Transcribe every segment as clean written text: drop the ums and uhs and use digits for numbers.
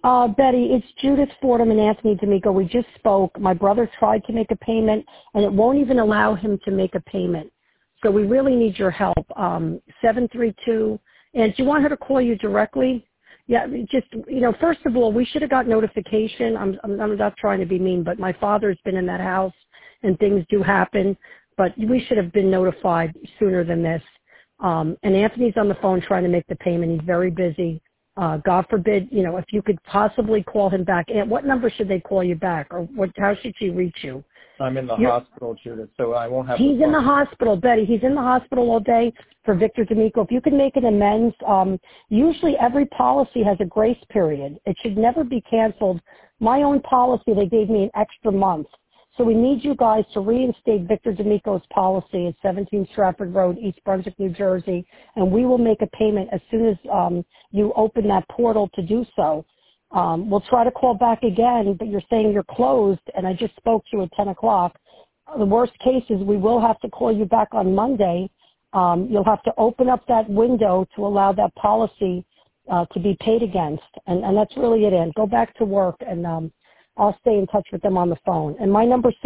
Betty, it's Judith Fordham and Anthony D'Amico. We just spoke. My brother tried to make a payment, and it won't even allow him to make a payment. So we really need your help. 732. And do you want her to call you directly? Yeah, just, first of all, we should have got notification. I'm not trying to be mean, but my father's been in that house, and things do happen. But we should have been notified sooner than this. And Anthony's on the phone trying to make the payment. He's very busy. God forbid, if you could possibly call him back. And what number should they call you back, or how should she reach you? I'm in the hospital, Judith, so I won't have. He's in the hospital, Betty. He's in the hospital all day for Victor D'Amico. If you can make an amends, usually every policy has a grace period. It should never be canceled. My own policy, they gave me an extra month. So we need you guys to reinstate Victor D'Amico's policy at 17 Stratford Road, East Brunswick, New Jersey, and we will make a payment as soon as you open that portal to do so. We'll try to call back again, but you're saying you're closed, and I just spoke to you at 10 o'clock. The worst case is we will have to call you back on Monday. You'll have to open up that window to allow that policy to be paid against, and that's really it. And go back to work, and I'll stay in touch with them on the phone. And my number is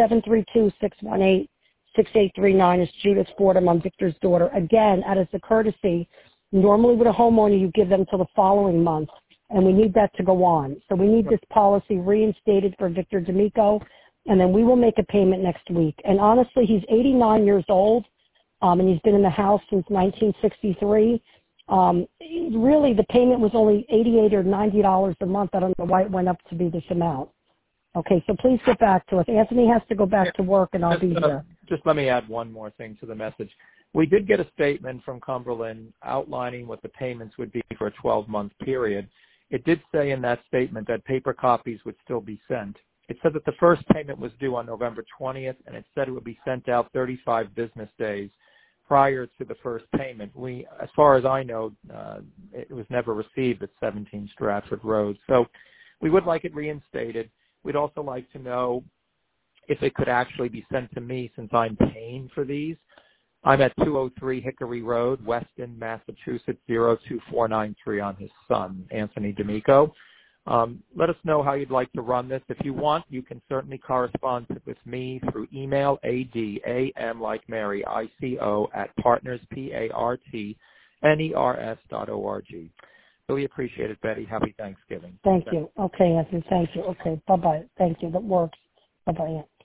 732-618-6839 is Judith Fordham. I'm Victor's daughter. Again, as a courtesy, normally with a homeowner, you give them till the following month, and we need that to go on. So we need this policy reinstated for Victor D'Amico, and then we will make a payment next week. And honestly, he's 89 years old, and he's been in the house since 1963. Really, the payment was only $88 or $90 a month. I don't know why it went up to be this amount. Okay, so please get back to us. Anthony has to go back to work, and I'll be here. Just let me add one more thing to the message. We did get a statement from Cumberland outlining what the payments would be for a 12-month period. It did say in that statement that paper copies would still be sent. It said that the first payment was due on November 20th, and it said it would be sent out 35 business days prior to the first payment. As far as I know, it was never received at 17 Stratford Road. So we would like it reinstated. We'd also like to know if it could actually be sent to me since I'm paying for these. I'm at 203 Hickory Road, Weston, Massachusetts, 02493 on his son, Anthony D'Amico. Let us know how you'd like to run this. If you want, you can certainly correspond with me through email, ADAM like Mary, ICO at partners, PARTNERS.org. Really appreciate it, Betty. Happy Thanksgiving. Thank you. Okay, Anthony, thank you. Okay, bye-bye. Thank you. That works. Bye-bye.